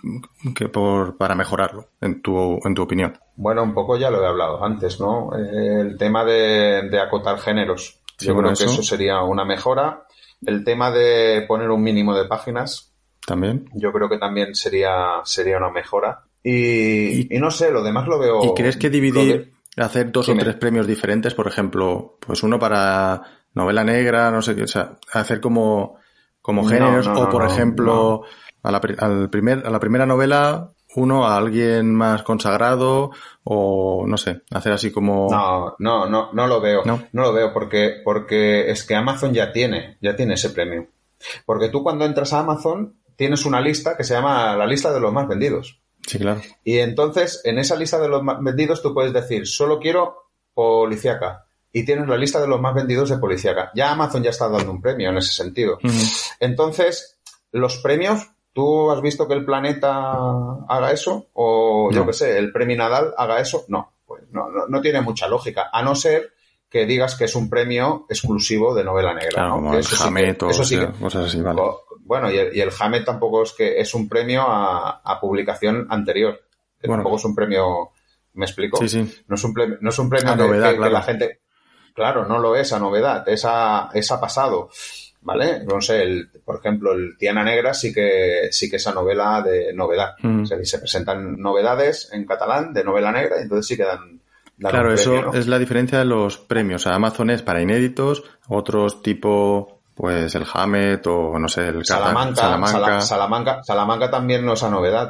que por para mejorarlo, en tu en tu opinión? Bueno, un poco ya lo he hablado antes, ¿no? Eh, el tema de, de acotar géneros. Sí, yo creo eso. que eso sería una mejora. El tema de poner un mínimo de páginas. También. Yo creo que también sería sería una mejora. Y, y, y no sé, lo demás lo veo... ¿Y crees que dividir, de, hacer dos Dime. o tres premios diferentes, por ejemplo, pues uno para novela negra, no sé qué, o sea, hacer como, como géneros, no, no, o por no, ejemplo... No. A la, al primer, a la primera novela, uno a alguien más consagrado o, no sé, hacer así como... No, no, no, no lo veo. No, no lo veo porque, porque es que Amazon ya tiene, ya tiene ese premio. Porque tú cuando entras a Amazon tienes una lista que se llama la lista de los más vendidos. Sí, claro. Y entonces, en esa lista de los más vendidos tú puedes decir, solo quiero policíaca. Y tienes la lista de los más vendidos de policíaca. Ya Amazon ya está dando un premio en ese sentido. Uh-huh. Entonces, los premios... ¿Tú has visto que el Planeta haga eso? O yo no. qué sé, el Premio Nadal haga eso? No, pues no, no, no tiene mucha lógica. A no ser que digas que es un premio exclusivo de novela negra. Claro, ¿no? como el Hamet o sí cosas así, vale. Bueno, y el, y el Hamet tampoco es que es un premio a, a publicación anterior. Bueno. Tampoco es un premio, ¿me explico? Sí, sí. No es un premio, no es un premio a que, novedad, que, claro. que la gente... Claro, no lo es a novedad, es a, es a pasado. ¿Vale? No sé, el, por ejemplo, el Tiana Negra sí que sí que es a novela de novedad. Mm. O sea, se presentan novedades en catalán de novela negra y entonces sí que dan, dan claro, un premio, eso ¿no? Es la diferencia de los premios. O sea, Amazon es para inéditos, otros tipo, pues el Hamet o no sé, el Salamanca, Salamanca. Sala, Salamanca. Salamanca también no es a novedad.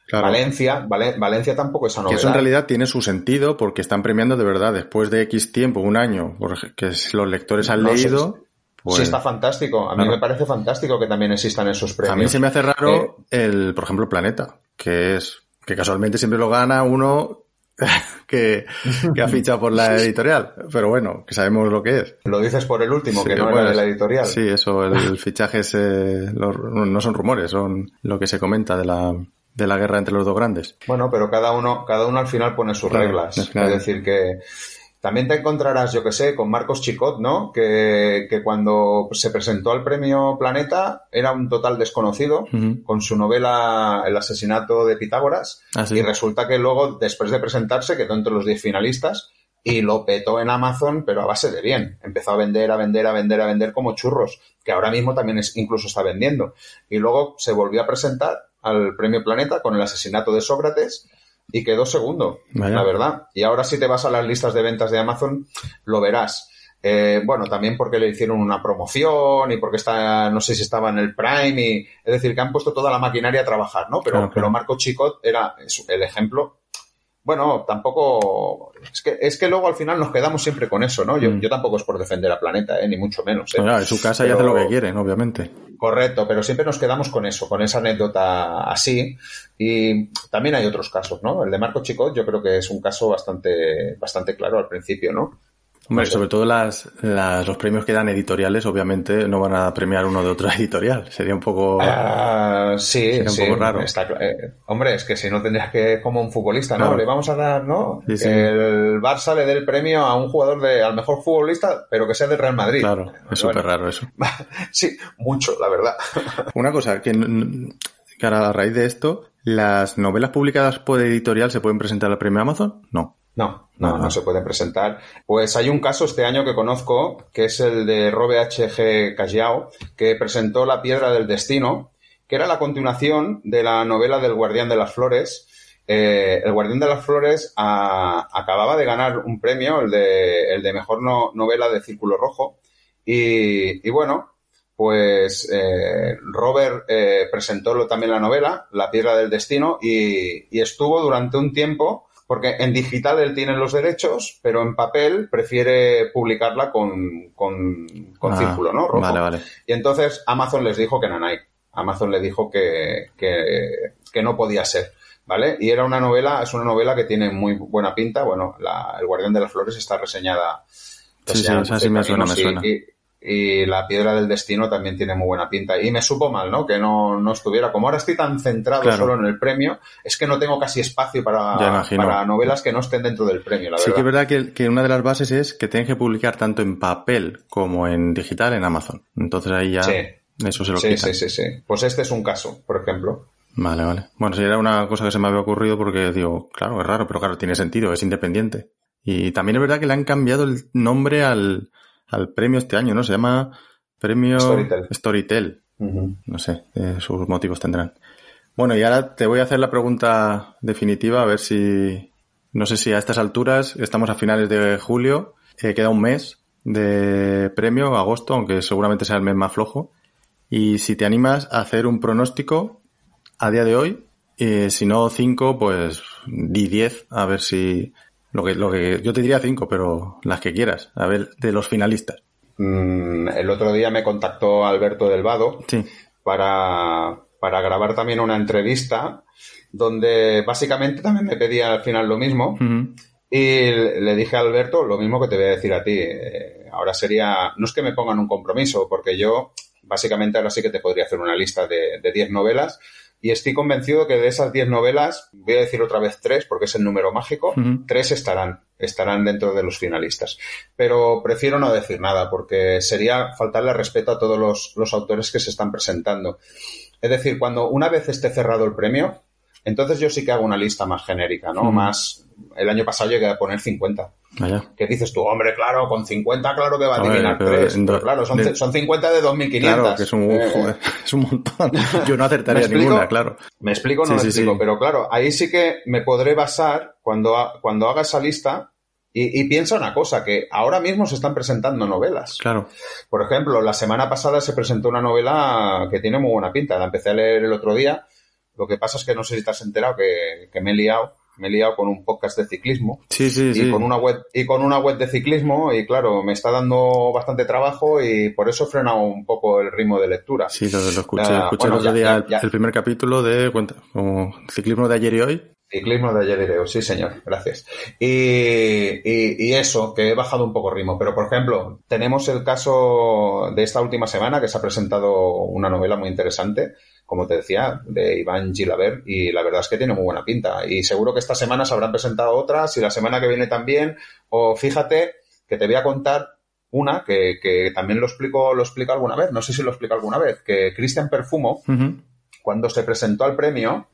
Claro. Valencia, Vale, Valencia tampoco es esa novedad. Que eso en realidad tiene su sentido porque están premiando de verdad después de X tiempo, un año, que los lectores han no, leído. Sí, pues, sí está fantástico. A mí claro. me parece fantástico que también existan esos premios. A mí se me hace raro eh, el, por ejemplo, Planeta, que es que casualmente siempre lo gana uno que, que ha fichado por la editorial. Pero bueno, que sabemos lo que es. Lo dices por el último, sí, que no bueno, era de la editorial. Sí, eso, el fichaje es, eh, los, no son rumores, son lo que se comenta de la, de la guerra entre los dos grandes. Bueno, pero cada uno, cada uno al final pone sus claro, reglas. Es, claro. es decir, que también te encontrarás, yo que sé, con Marcos Chicot, ¿no? Que, que cuando se presentó al premio Planeta era un total desconocido uh-huh. con su novela El asesinato de Pitágoras. ¿Ah, sí? Y resulta que luego, después de presentarse, quedó entre los diez finalistas y lo petó en Amazon, pero a base de bien. Empezó a vender, a vender, a vender, a vender como churros, que ahora mismo también es, incluso está vendiendo. Y luego se volvió a presentar al premio Planeta con El asesinato de Sócrates y quedó segundo, Vaya. la verdad. Y ahora si te vas a las listas de ventas de Amazon, lo verás. Eh, bueno, también porque le hicieron una promoción y porque está, no sé si estaba en el Prime y, es decir, que han puesto toda la maquinaria a trabajar, ¿no? Pero, claro, pero Marco Chicot era el ejemplo. Bueno, tampoco, es que, es que luego al final nos quedamos siempre con eso, ¿no? Yo, mm. yo tampoco es por defender a Planeta, ¿eh? Ni mucho menos, ¿eh? Claro, en su casa pero... y hace lo que quieren, obviamente. Correcto, pero siempre nos quedamos con eso, con esa anécdota así. Y también hay otros casos, ¿no? El de Marco Chicot yo creo que es un caso bastante, bastante claro al principio, ¿no? Hombre, sobre todo las, las, los premios que dan editoriales, obviamente no van a premiar uno de otra editorial. Sería un poco... Uh, sí, sería un sí. poco raro. Está, eh, hombre, es que si no tendrías que, como un futbolista, ¿no? Claro. Le vamos a dar, ¿no? Sí, sí. El Barça le dé el premio a un jugador de, al mejor futbolista, pero que sea del Real Madrid. Claro, es bueno, súper raro eso. Sí, mucho, la verdad. Una cosa, que, que ahora a raíz de esto, ¿las novelas publicadas por editorial se pueden presentar al premio Amazon? No. No, no, no, no se pueden presentar. Pues hay un caso este año que conozco, que es el de Robe H G Callao, que presentó La piedra del destino, que era la continuación de la novela del Guardián de las Flores. Eh, el Guardián de las Flores a, acababa de ganar un premio, el de, el de mejor no, novela de Círculo Rojo. Y, y bueno, pues eh, Robert eh, presentó también la novela, La piedra del destino, y, y estuvo durante un tiempo... Porque en digital él tiene los derechos, pero en papel prefiere publicarla con, con, con ah, círculo, ¿no? Rojo. Vale, vale. Y entonces Amazon les dijo que nanay. Amazon le dijo que, que, que no podía ser, ¿vale? Y era una novela, es una novela que tiene muy buena pinta. Bueno, la, El Guardián de las Flores está reseñada. reseñada sí, sí, sí me suena, me suena. Y, y La piedra del destino también tiene muy buena pinta. Y me supo mal, ¿no? Que no, no estuviera. Como ahora estoy tan centrado claro. solo en el premio, es que no tengo casi espacio para, para novelas que no estén dentro del premio, la verdad. Sí que es verdad que, que una de las bases es que tienen que publicar tanto en papel como en digital en Amazon. Entonces ahí ya sí. eso se lo sí, quita. Sí, sí, sí. Pues este es un caso, por ejemplo. Vale, vale. Bueno, sí, era una cosa que se me había ocurrido porque digo, claro, es raro, pero claro, tiene sentido, es independiente. Y también es verdad que le han cambiado el nombre al, al premio este año, ¿no? Se llama... Premio Storytel. Storytel. Uh-huh. No sé, eh, sus motivos tendrán. Bueno, y ahora te voy a hacer la pregunta definitiva, a ver si... No sé si a estas alturas, estamos a finales de julio, eh, queda un mes de premio, agosto, aunque seguramente sea el mes más flojo. Y si te animas a hacer un pronóstico a día de hoy, eh, si no cinco, pues di diez, a ver si... Lo que, lo que yo te diría cinco, pero las que quieras, a ver, de los finalistas. El otro día me contactó Alberto del Vado sí. para, para grabar también una entrevista donde básicamente también me pedía al final lo mismo uh-huh. y le dije a Alberto lo mismo que te voy a decir a ti. Eh, ahora sería, no es que me pongan un compromiso, porque yo básicamente ahora sí que te podría hacer una lista de, de diez novelas y estoy convencido que de esas diez novelas, voy a decir otra vez tres porque es el número mágico, uh-huh. tres estarán. estarán dentro de los finalistas. Pero prefiero no decir nada porque sería faltarle respeto a todos los, los autores que se están presentando. Es decir, cuando una vez esté cerrado el premio, entonces yo sí que hago una lista más genérica, ¿no? Uh-huh. Más, el año pasado llegué a poner cincuenta. Vaya. ¿Qué dices tú? Hombre, claro, con cincuenta claro que va a adivinar tres. Pero, pero claro, son, de, son cincuenta de dos mil quinientos. Claro, que es un, eh, joder, es un montón. Yo no acertaría ninguna, claro. ¿Me explico o no sí, me sí, explico? Sí. Pero claro, ahí sí que me podré basar cuando, ha, cuando haga esa lista y, y piensa una cosa, que ahora mismo se están presentando novelas. Claro. Por ejemplo, la semana pasada se presentó una novela que tiene muy buena pinta. La empecé a leer el otro día. Lo que pasa es que no sé si te has enterado que, que me he liado. Me he liado con un podcast de ciclismo. Sí, sí, y sí. Con una web, y con una web de ciclismo y claro, me está dando bastante trabajo y por eso he frenado un poco el ritmo de lectura. Sí, lo, lo escuché. Uh, escuché bueno, el otro ya, día ya, el, ya. el primer capítulo de cuenta, como ciclismo de ayer y hoy. Ciclismo de ayer y hoy, sí señor, gracias. Y, y, y eso, que he bajado un poco el ritmo. Pero por ejemplo, tenemos el caso de esta última semana que se ha presentado una novela muy interesante, como te decía, de Iván Gilabert, y la verdad es que tiene muy buena pinta. Y seguro que esta semana se habrán presentado otras y la semana que viene también. O fíjate que te voy a contar una que, que también lo explico, lo explico alguna vez, no sé si lo explico alguna vez, que Cristian Perfumo, uh-huh. cuando se presentó al premio,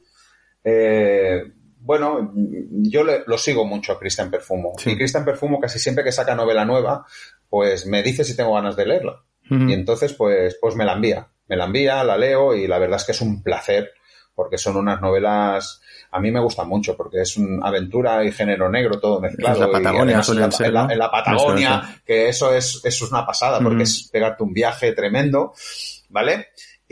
eh, bueno, yo le, lo sigo mucho a Cristian Perfumo. Sí. Y Cristian Perfumo casi siempre que saca novela nueva, pues me dice si tengo ganas de leerla. Uh-huh. Y entonces, pues, pues me la envía. Me la envía, la leo y la verdad es que es un placer porque son unas novelas, a mí me gustan mucho porque es una aventura y género negro todo mezclado. En la Patagonia suelen ser, en, la, en la Patagonia, eso, eso. que eso es, eso es una pasada porque uh-huh. es pegarte un viaje tremendo, ¿vale?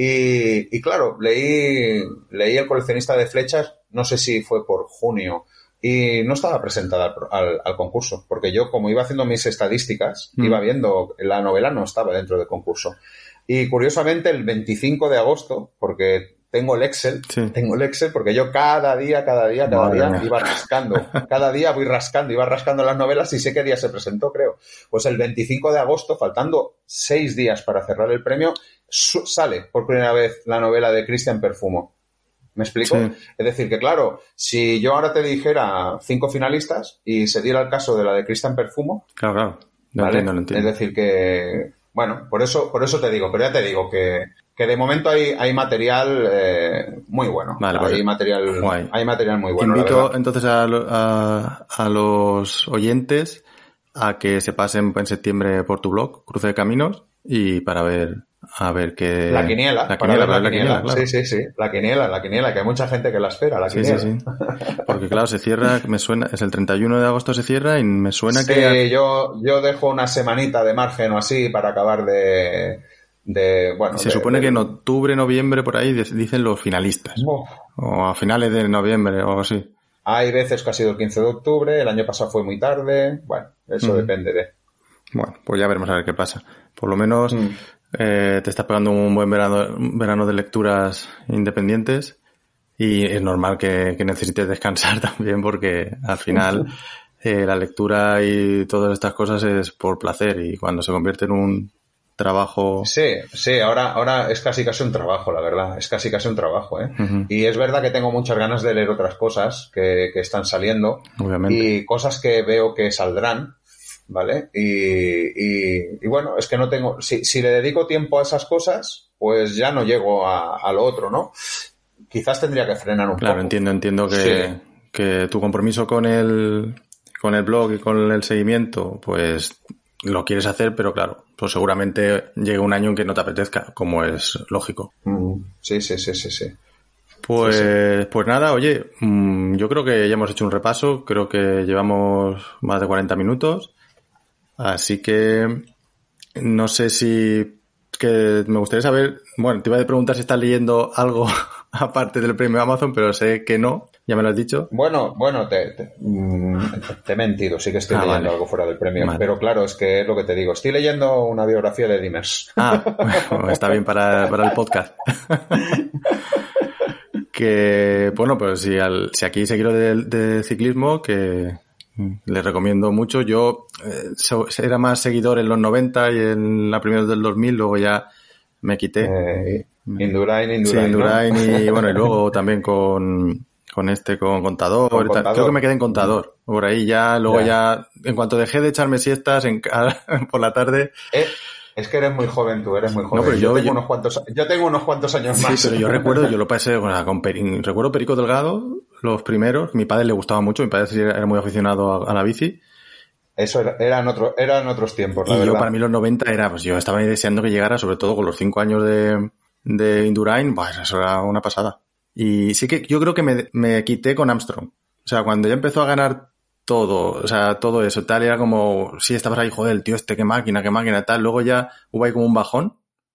Y, y claro, leí, leí El coleccionista de flechas, no sé si fue por junio, y no estaba presentada al, al, al concurso, porque yo como iba haciendo mis estadísticas, uh-huh. iba viendo, la novela no estaba dentro del concurso. Y curiosamente el veinticinco de agosto, porque tengo el Excel, sí. tengo el Excel porque yo cada día, cada día, cada Madre día mía. iba rascando. Cada día voy rascando, iba rascando las novelas y sé qué día se presentó, creo. Pues el veinticinco de agosto, faltando seis días para cerrar el premio, su- sale por primera vez la novela de Cristian Perfumo. ¿Me explico? Sí. Es decir, que claro, si yo ahora te dijera cinco finalistas y se diera el caso de la de Cristian Perfumo... Claro, claro. Lo ¿vale? entiendo, lo entiendo. Es decir, que... Bueno, por eso, por eso te digo, pero ya te digo que, que de momento hay, hay material eh, muy bueno. Vale, hay pues, material, guay. hay material muy bueno. Invito la entonces a, a, a los oyentes a que se pasen en septiembre por tu blog, Cruce de Caminos, y para ver a ver qué... La quiniela, la para quiniela, ver la, la quiniela. quiniela claro. Sí, sí, sí. La quiniela, la quiniela, que hay mucha gente que la espera, la sí, quiniela. Sí, sí, porque claro, se cierra, me suena, es el treinta y uno de agosto se cierra y me suena sí, que... Sí, yo, yo dejo una semanita de margen o así para acabar de... de bueno, se de, supone de... que en octubre, noviembre, por ahí dicen los finalistas. Oh. O a finales de noviembre o algo así. Hay veces que ha sido el quince de octubre, el año pasado fue muy tarde. Bueno, eso mm. depende de... Bueno, pues ya veremos a ver qué pasa. Por lo menos mm. eh, te estás pegando un buen verano, un verano de lecturas independientes y es normal que, que necesites descansar también porque al final eh, la lectura y todas estas cosas es por placer y cuando se convierte en un trabajo... Sí, sí, ahora, ahora es casi casi un trabajo, la verdad. Es casi casi un trabajo, ¿eh? Uh-huh. Y es verdad que tengo muchas ganas de leer otras cosas que, que están saliendo. Obviamente. Y cosas que veo que saldrán. ¿Vale? Y, y, y bueno, es que no tengo... Si, si le dedico tiempo a esas cosas, pues ya no llego a, a lo otro, ¿no? Quizás tendría que frenar un claro, poco. Claro, entiendo, entiendo que, sí. que tu compromiso con el, con el blog y con el seguimiento, pues lo quieres hacer, pero claro, pues seguramente llegue un año en que no te apetezca, como es lógico. Mm, sí, sí, sí, sí, sí. Pues, sí, sí. pues nada, oye, yo creo que ya hemos hecho un repaso, creo que llevamos más de cuarenta minutos. Así que no sé si que me gustaría saber, bueno, te iba a preguntar si estás leyendo algo aparte del premio Amazon, pero sé que no, ya me lo has dicho. Bueno, bueno, te, te, te he mentido, sí que estoy ah, leyendo vale. algo fuera del premio, vale. pero claro, es que es lo que te digo, estoy leyendo una biografía de Dimers. Ah, bueno, está bien para, para el podcast. Que, bueno, pues si, al, si aquí se quiero de, de ciclismo, que... les recomiendo mucho. Yo eh, era más seguidor en los noventa y en la primera del dos mil, luego ya me quité. Eh, Indurain, Indurain. Sí, Indurain, ¿no? y bueno, y luego también con, con este, con Contador. Con y tal. Contador. Creo que me quedé en Contador. Por ahí ya, luego ya, ya en cuanto dejé de echarme siestas en, por la tarde... Eh. Es que eres muy joven tú, eres muy joven. No, pero yo, yo, tengo yo, unos cuantos, yo tengo unos cuantos años sí, más. Sí, pero yo recuerdo, yo lo pasé bueno, con Peri, recuerdo Perico Delgado, los primeros. Mi padre le gustaba mucho, mi padre era muy aficionado a, a la bici. Eso era, eran, otro, eran otros tiempos, la y verdad. yo, para mí los noventa era, pues yo estaba deseando que llegara, sobre todo con los cinco años de, de Indurain, pues eso era una pasada. Y sí que yo creo que me, me quité con Armstrong. O sea, cuando ya empezó a ganar todo, o sea, todo eso, tal, era como, sí, estabas ahí, joder, el tío este, qué máquina, qué máquina, tal. Luego ya hubo ahí como un bajón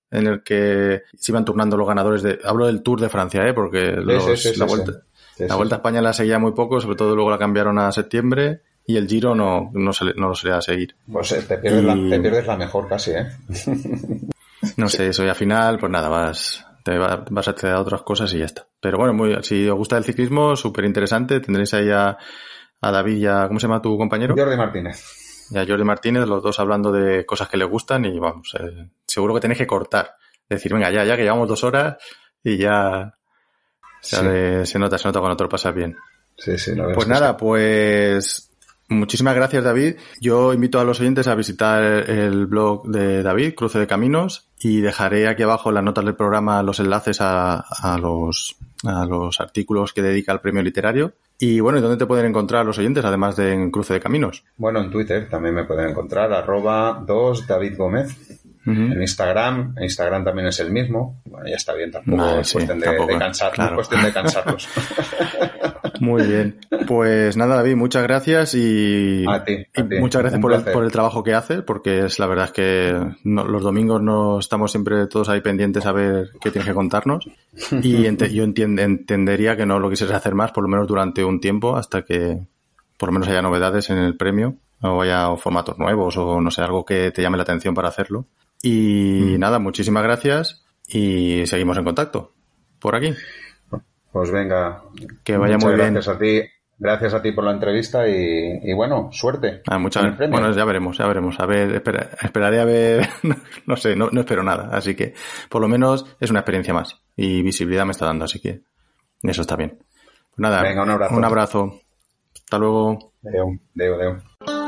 en el que se iban turnando los ganadores de... Hablo del Tour de Francia, ¿eh? Porque los, sí, sí, sí, la, sí, vuelta, sí, la sí, Vuelta a sí. España la seguía muy poco, sobre todo luego la cambiaron a septiembre y el Giro no, no, se, no lo solía seguir. Pues eh, te, pierdes y... la, te pierdes la mejor casi, ¿eh? No sí. sé, eso y al final, pues nada, vas, te va, vas a acceder a otras cosas y ya está. Pero bueno, muy, si os gusta el ciclismo, súper interesante. Tendréis ahí a, a David y a... ¿Cómo se llama tu compañero? Jordi Martínez. Y a Jordi Martínez, los dos hablando de cosas que les gustan y vamos, eh, seguro que tenéis que cortar. Decir, venga, ya, ya que llevamos dos horas y ya... Sí. Se, se nota, se nota cuando te lo pasas bien. Sí, sí, la verdad. Pues es que nada, sí. pues muchísimas gracias, David. Yo invito a los oyentes a visitar el blog de David, Cruce de Caminos, y dejaré aquí abajo en las notas del programa los enlaces a, a los a los artículos que dedica al premio literario. Y bueno, ¿y dónde te pueden encontrar los oyentes, además de en Cruce de Caminos? Bueno, en Twitter también me pueden encontrar, arroba dos David Gómez. Uh-huh. En Instagram, en Instagram también es el mismo. Bueno, ya está bien, tampoco vale, es cuestión, sí, de, tampoco, de cansar, claro. Es cuestión de cansarlos. Muy bien. Pues nada, David, muchas gracias y, a ti, a y ti. muchas gracias por el, por el trabajo que haces, porque es la verdad es que no, los domingos no estamos siempre todos ahí pendientes a ver qué tienes que contarnos y ent- yo entiend- entendería que no lo quisieras hacer más, por lo menos durante un tiempo, hasta que por lo menos haya novedades en el premio o haya formatos nuevos o no sé, algo que te llame la atención para hacerlo. Y mm. nada, muchísimas gracias y seguimos en contacto por aquí. Pues venga, que vaya muchas muy bien. Gracias a ti, gracias a ti por la entrevista y, y bueno, suerte. Ah, muchas Bueno, ya veremos, ya veremos. A ver, espera, esperaré a ver, no, no sé, no, no espero nada. Así que por lo menos es una experiencia más y visibilidad me está dando, así que eso está bien. Pues nada, venga, un abrazo. Un abrazo. Hasta luego. Deu, deu, deu.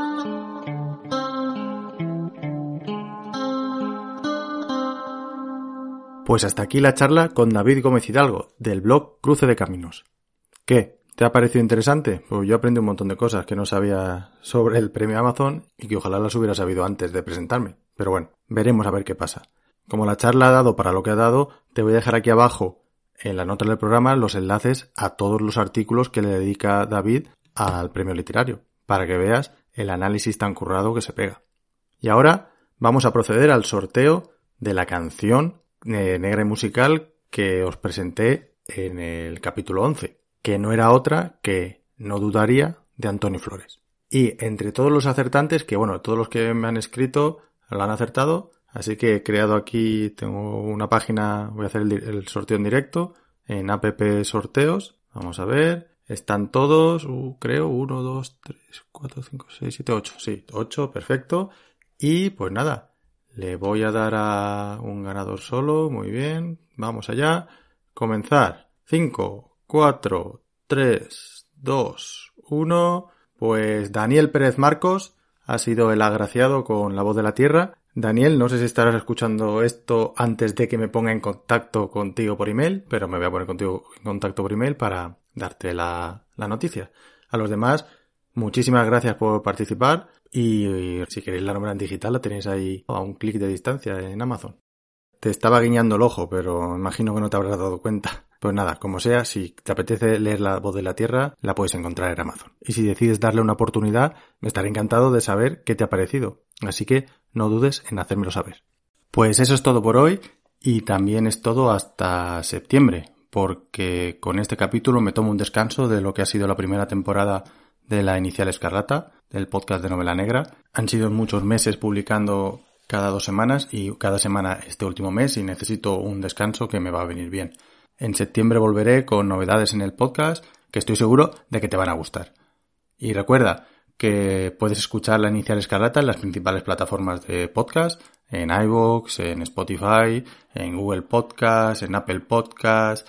Pues hasta aquí la charla con David Gómez Hidalgo, del blog Cruce de Caminos. ¿Qué? ¿Te ha parecido interesante? Pues yo aprendí un montón de cosas que no sabía sobre el premio Amazon y que ojalá las hubiera sabido antes de presentarme. Pero bueno, veremos a ver qué pasa. Como la charla ha dado para lo que ha dado, te voy a dejar aquí abajo, en la nota del programa, los enlaces a todos los artículos que le dedica David al premio literario, para que veas el análisis tan currado que se pega. Y ahora vamos a proceder al sorteo de la canción negra y musical que os presenté en el capítulo once, que no era otra que No dudaría, de Antonio Flores. Y entre todos los acertantes, que bueno, todos los que me han escrito lo han acertado, así que he creado aquí, tengo una página, voy a hacer el, el sorteo en directo en app sorteos, vamos a ver, están todos, uh, creo, uno, dos, tres, cuatro, cinco, seis, siete, ocho, sí, ocho, perfecto, y pues nada, le voy a dar a un ganador solo, muy bien, vamos allá, comenzar, cinco, cuatro, tres, dos, uno, pues Daniel Pérez Marcos ha sido el agraciado con La Voz de la Tierra. Daniel, no sé si estarás escuchando esto antes de que me ponga en contacto contigo por email, pero me voy a poner contigo en contacto por email para darte la, la noticia. A los demás, muchísimas gracias por participar y, y si queréis la novela en digital la tenéis ahí a un clic de distancia en Amazon. Te estaba guiñando el ojo, pero imagino que no te habrás dado cuenta. Pues nada, como sea, si te apetece leer La Voz de la Tierra, la puedes encontrar en Amazon. Y si decides darle una oportunidad, me estaré encantado de saber qué te ha parecido. Así que no dudes en hacérmelo saber. Pues eso es todo por hoy y también es todo hasta septiembre, porque con este capítulo me tomo un descanso de lo que ha sido la primera temporada de La Inicial Escarlata, del podcast de Novela Negra. Han sido muchos meses publicando cada dos semanas y cada semana este último mes y necesito un descanso que me va a venir bien. En septiembre volveré con novedades en el podcast que estoy seguro de que te van a gustar. Y recuerda que puedes escuchar La Inicial Escarlata en las principales plataformas de podcast, en iVoox, en Spotify, en Google Podcast, en Apple Podcast,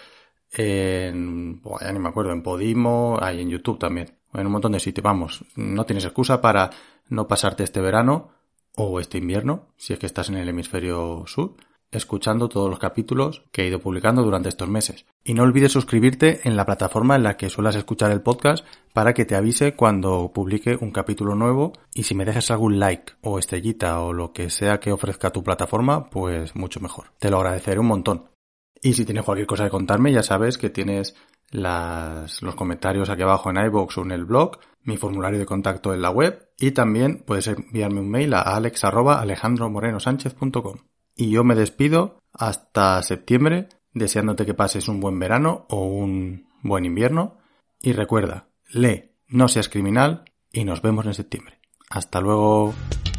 en... Bueno, ya ni me acuerdo, en Podimo, hay en YouTube también, en un montón de sitios. Vamos, no tienes excusa para no pasarte este verano o este invierno, si es que estás en el hemisferio sur, escuchando todos los capítulos que he ido publicando durante estos meses. Y no olvides suscribirte en la plataforma en la que suelas escuchar el podcast para que te avise cuando publique un capítulo nuevo, y si me dejas algún like o estrellita o lo que sea que ofrezca tu plataforma, pues mucho mejor. Te lo agradeceré un montón. Y si tienes cualquier cosa que contarme, ya sabes que tienes las, los comentarios aquí abajo en iVoox o en el blog, mi formulario de contacto en la web, y también puedes enviarme un mail a alex arroba alejandro moreno sánchez punto com. Y yo me despido hasta septiembre, deseándote que pases un buen verano o un buen invierno. Y recuerda, lee, no seas criminal y nos vemos en septiembre. Hasta luego.